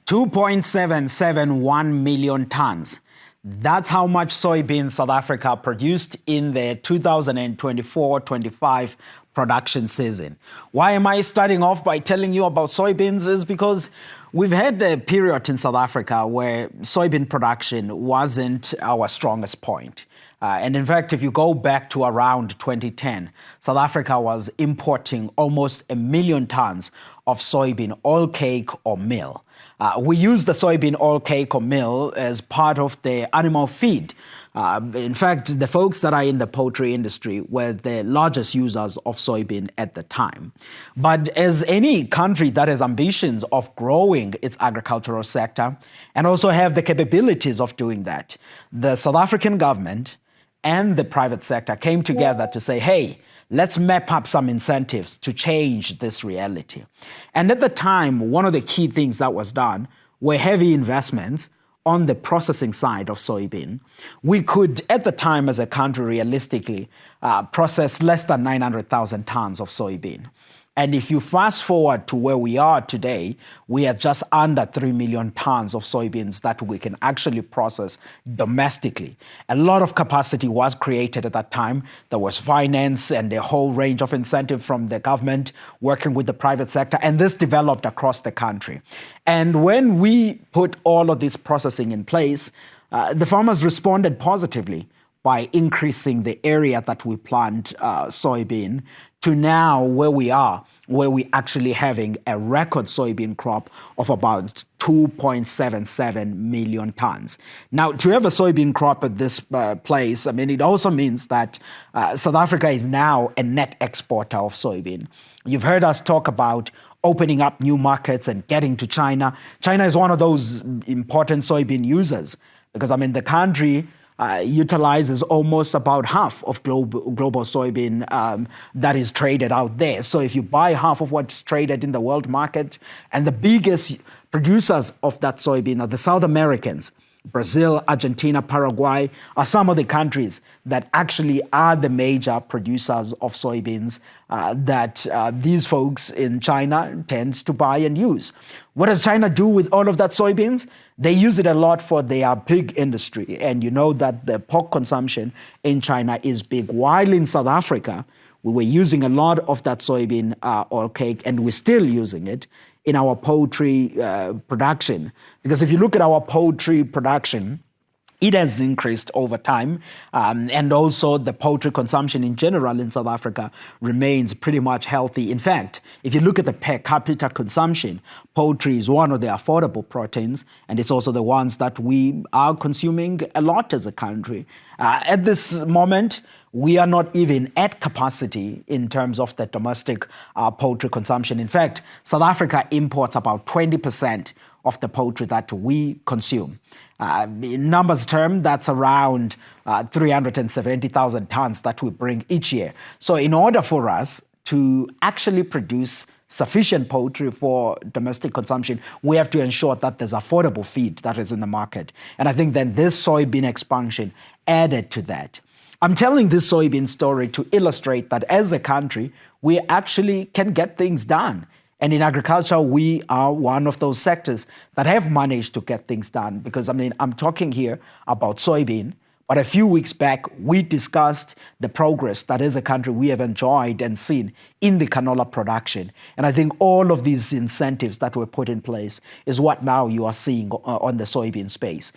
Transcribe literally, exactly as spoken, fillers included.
two point seven seven one million tons. That's how much soybeans South Africa produced in the two thousand twenty-four twenty-five production season. Why am I starting off by telling you about soybeans? Is because we've had a period in South Africa where soybean production wasn't our strongest point. Uh, and in fact, if you go back to around twenty ten, South Africa was importing almost a million tons of soybean oil cake or meal. Uh, we use the soybean oil cake or meal as part of the animal feed. Uh, in fact, the folks that are in the poultry industry were the largest users of soybean at the time. But as any country that has ambitions of growing its agricultural sector and also have the capabilities of doing that, the South African government and the private sector came together to say, hey, let's map up some incentives to change this reality. And at the time, one of the key things that was done were heavy investments on the processing side of soybean. We could, at the time as a country, realistically, uh, process less than nine hundred thousand tons of soybean. And if you fast forward to where we are today, we are just under three million tons of soybeans that we can actually process domestically. A lot of capacity was created at that time. There was finance and a whole range of incentive from the government working with the private sector, and this developed across the country. And when we put all of this processing in place, uh, the farmers responded positively by increasing the area that we plant uh, soybean to now where we are, where we're actually having a record soybean crop of about two point seven seven million tons. Now, to have a soybean crop at this uh, place, I mean, it also means that uh, South Africa is now a net exporter of soybean. You've heard us talk about opening up new markets and getting to China. China is one of those important soybean users because, I mean, the country Uh, utilizes almost about half of global, global soybean um, that is traded out there. So if you buy half of what's traded in the world market, and the biggest producers of that soybean are the South Americans, Brazil, Argentina, Paraguay are some of the countries that actually are the major producers of soybeans uh, that uh, these folks in China tend to buy and use. What does China do with all of that soybeans? They use it a lot for their pig industry. And you know that the pork consumption in China is big. While in South Africa, we were using a lot of that soybean uh, oil cake, and we're still using it in our poultry uh, production. Because if you look at our poultry production, it has increased over time, um, and also the poultry consumption in general in South Africa remains pretty much healthy. In fact, if you look at the per capita consumption, poultry is one of the affordable proteins, and it's also the ones that we are consuming a lot as a country. Uh, at this moment, we are not even at capacity in terms of the domestic uh, poultry consumption. In fact, South Africa imports about twenty percent of the poultry that we consume. Uh, in numbers term, that's around uh, three hundred seventy thousand tons that we bring each year. So in order for us to actually produce sufficient poultry for domestic consumption, we have to ensure that there's affordable feed that is in the market. And I think then this soybean expansion added to that. I'm telling this soybean story to illustrate that as a country, we actually can get things done. And in agriculture, we are one of those sectors that have managed to get things done. Because, I mean, I'm talking here about soybean, but a few weeks back, we discussed the progress that as a country we have enjoyed and seen in the canola production. And I think all of these incentives that were put in place is what now you are seeing on the soybean space.